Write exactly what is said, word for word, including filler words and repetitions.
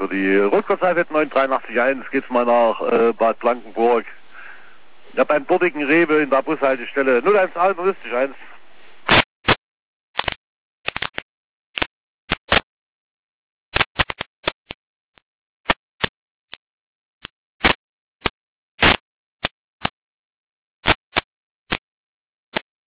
für die Rotkotzeit neun drei acht eins geht's mal nach äh, Bad Blankenburg. Ich habe einen dortigen Rewe in der Bushaltestelle null eins eins eins.